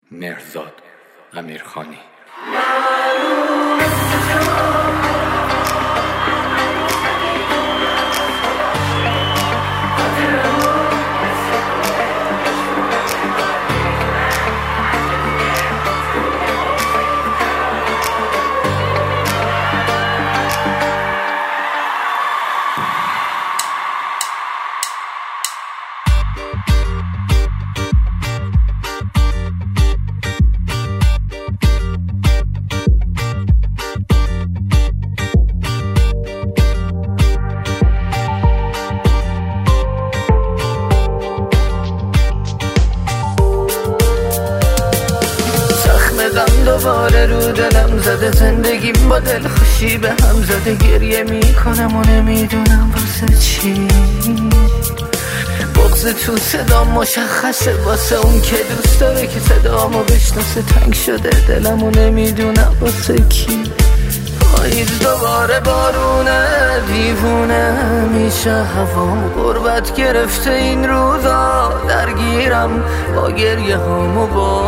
مرزاد امیرخانی. دوباره رو دلم زده، زندگیم با دل خوشی به هم زده، گریه میکنم و نمیدونم واسه چی. بغض تو صدا مشخصه واسه اون که دوست داره که صدامو بشناسه، تنگ شده دلم و نمیدونم واسه کی. پاییز دوباره بارونه، دیوونه میشه هوام، غربت گرفته این روزا، درگیرم با گریه هامو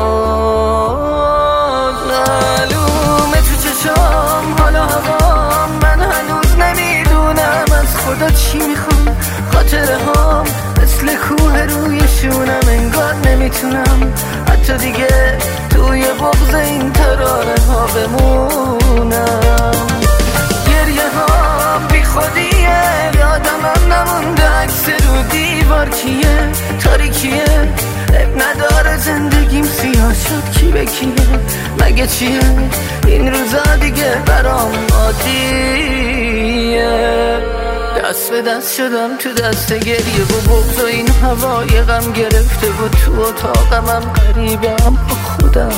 معلومه تو چشام حالا هوام، من هنوز نمیدونم از خدا چی میخوام. خاطره هام مثل کوه رویشونم، انگار نمیتونم حتی دیگه توی بغض این ترانه ها بمونم. گریه ها بی خودیه، یادم نمونده عکس رو دیوار کیه، تاریکیه، اب نداره زندگیم سیاه شد کی به کیه، مگه چیه این روزا دیگه برام عادیه. دست به دست شدم تو دست گریه و بغض و این هوای غم گرفته و تو اتاقم غریبم با خودم،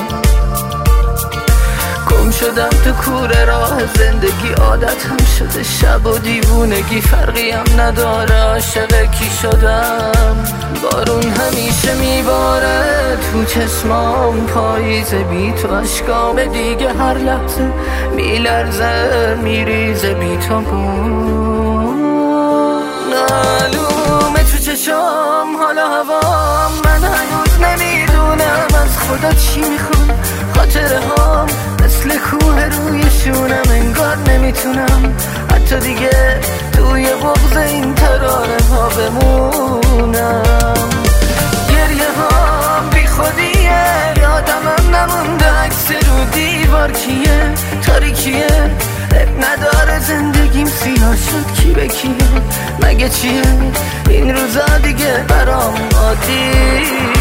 گم شدم تو کوره راه زندگی، عادتم شده شب و دیوونگی، فرقی هم نداره عاشق کی شدم. بارون همیشه میباره تو چشمام، پاییز بی تو اشکام دیگه هر لحظه میلرزه میریزه بی تو معلومه تو چشام حالا هوام، من هنوز نمیدونم از خدا چی میخوام. خاطره هام مثل کوه رویشونم، انگار نمیتونم حتی دیگه توی بغض این ترانه ها بمونم. گریه ها بی خودیه، یادم نمونده عکس رو دیوار کیه، تاریکیه، اب نداره زندگیم سیاه شد کی به کیه، مگه چیه این روزا دیگه برام عادیه.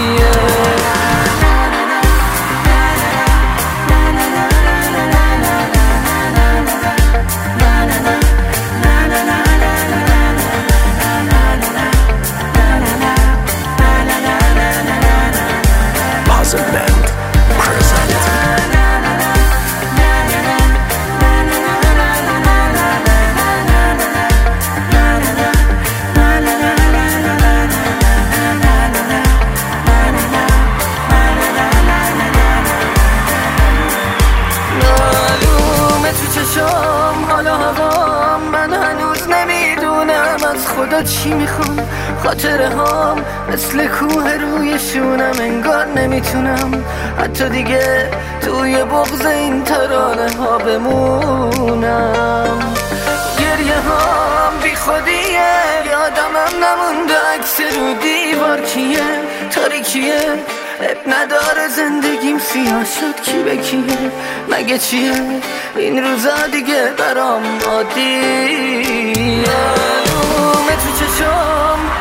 حالا هوام، من هنوز نمیدونم از خدا چی میخوام. خاطره هام مثل کوه رویشونم، انگار نمیتونم حتی دیگه توی بغض این ترانه ها بمونم. گریه هام بی خودیه، یادم نمونده عکس رو دیوار کیه، تاریکیه، اب نداره زندگیم سیاه شد کی به کیه، مگه چیه این روزا دیگه برام عادیه. معلومه تو چشام